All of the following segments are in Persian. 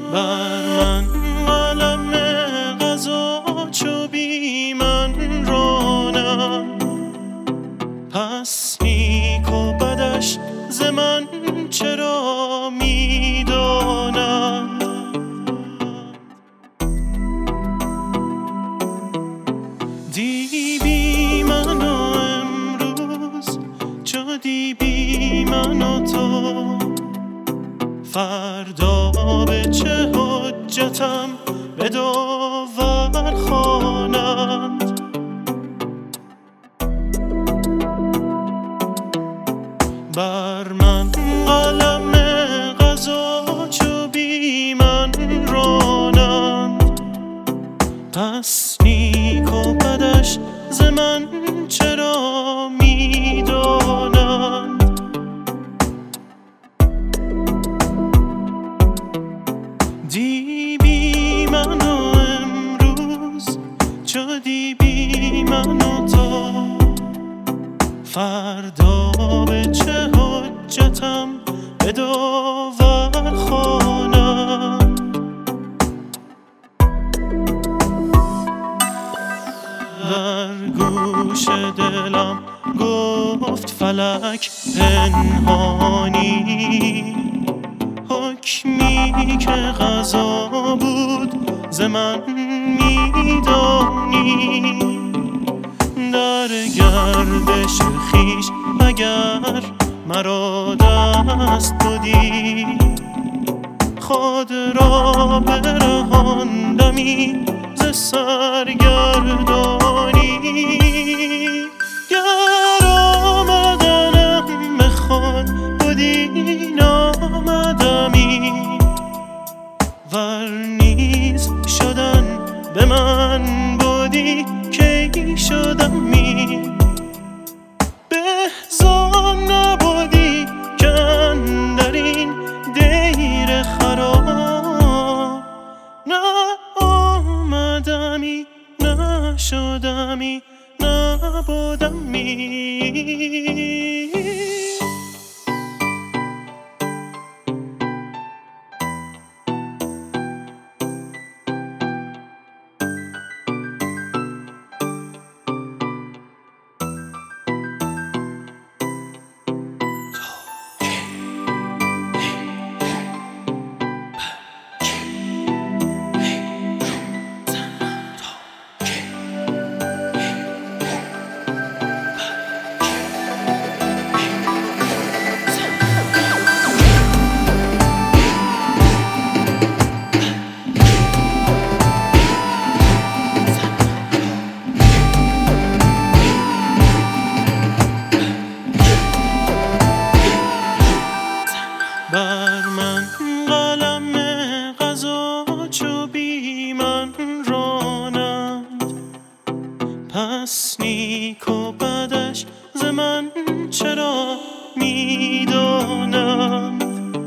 بر من قلم قضا چو بی من رانم، پس نیک و بدش ز من چرا میدانند. دی بی من و امروز چو دی بی من و تو، فردا به چه حجتم به داور خوانند. بر من قلم قضا چو بی من رانند، پس نیک و بدش ز من چرا میدانند. دی بی من و امروز چو دی بی من و تو، فردا به چه حجتم به داور خوانند. در گوش دلم گفت فلک پنهانی، حکمی که قضا بود ز من میدانی. در گردش خویش اگر مرا دست بودی، خود را برهاندمی ز سرگردانی. گر آمدنم به خود بودی نامدمی، ور نیز شدن به من بودی کی شدمی. به زان نبودی که اندر این دیر خراب، نه آمدمی نه شدمی نبودمی. بر من قلم قضا چو بی من رانند، پس نیک و بدش ز من چرا میدانند.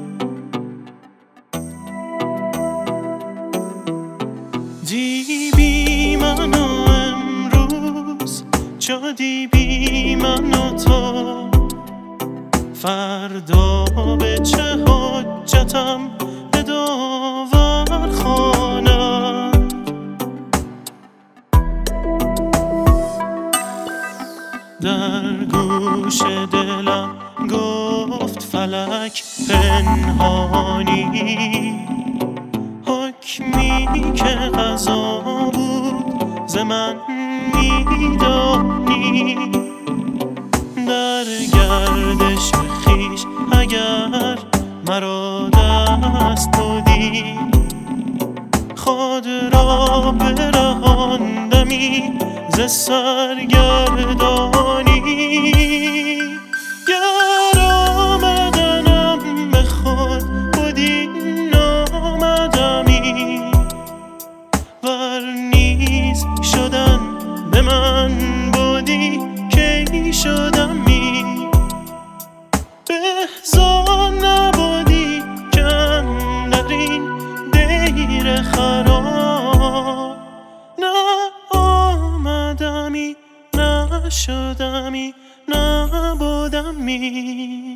دی بی من و امروز چو دی بی من و تو، فردا به چه حجتم به داور خوانند. در گوش دلم گفت فلک پنهانی، حکمی که قضا بود ز من میدانی. در گردش خویش اگر مرا دست بودی، خود را برهاندمی ز سرگردانی. گر آمدنم به خود بودی نامدمی، ور نیز شدن به من بودی کی شدمی. به زان نبودی که اندر این دیر خراب، نه آمدمی نه شدمی نبودمی.